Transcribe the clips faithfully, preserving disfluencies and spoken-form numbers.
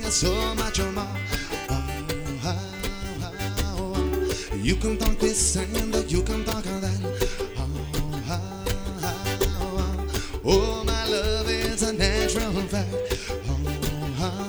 so much more. Oh, oh, oh. You can talk this and you can talk that. Oh, oh, oh. Oh, my love is a natural fact. Oh, oh, oh.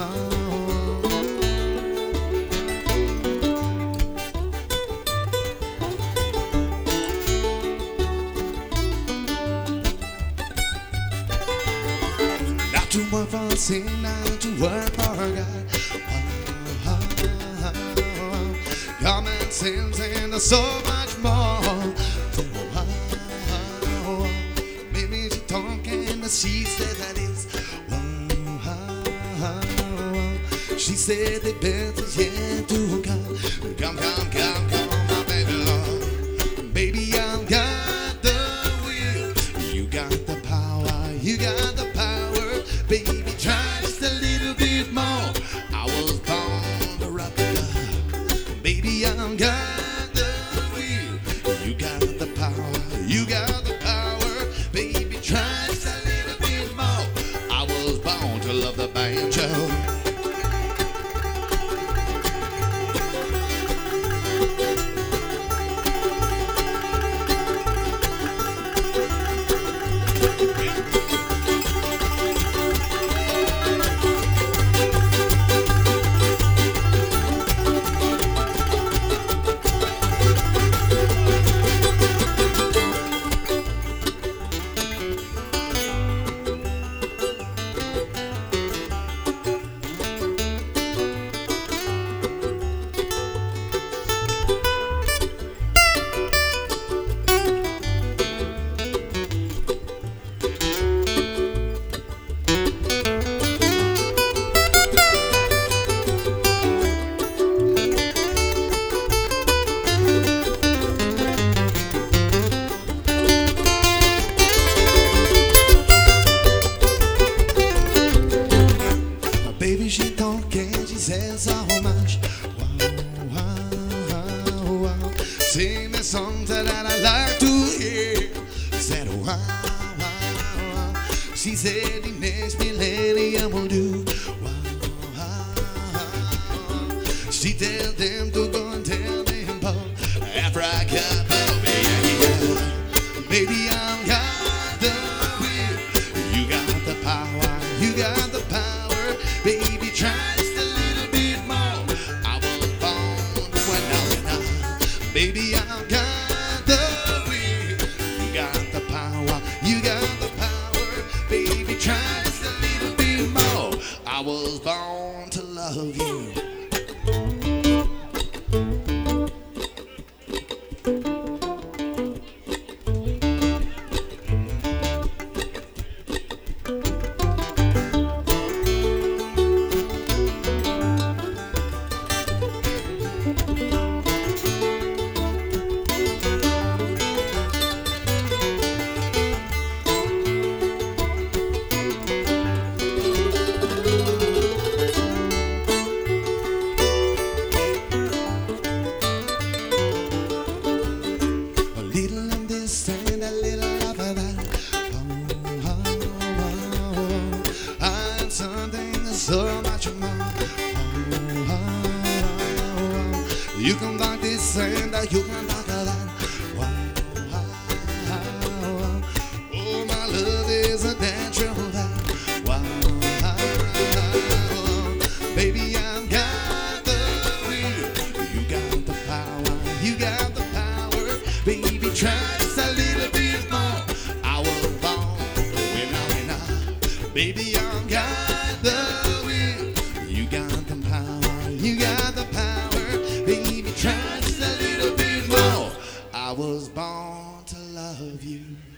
Not to work for sin, not to work for God. Oh, oh, oh. Common sense and so much more. Oh, oh, oh. Maybe she talking, but she said that is. Oh, oh, oh. She said the best is yet to come. Come, come, come, come, my baby Lord. Baby, I've got the will. You got the power, you got the power. Baby, try just a little bit more. I was born to rock the God. Baby, I've got the will. You got the power, you got the power. Baby, try just a little bit more. I was born to love the banjo. Baby, she talking, she says so much. Wow, wow, wow. Sing the songs that I like to hear. Said wow, wow, wow. She said the next millennium will do. Wow, wow, wow. She tells them to go and tell them about Africa, baby. Baby, I've got the will. You got the power, you got the power. Baby, try just a little bit more. I was born to win now. Baby, I've got the will. You got the power, you got the power. Baby, try just a little bit more. I was born to love you. So much more. Oh, oh, oh. You can talk this and you can talk that. Oh, oh, oh. Oh, my love is a natural fact. Wow, oh, oh. Baby, I've got the will. You got the power, you got the power. Baby, try just a little bit more. I was born when I went out. Baby, I've got the you got the power, baby, try just a little bit more. I was born to love you.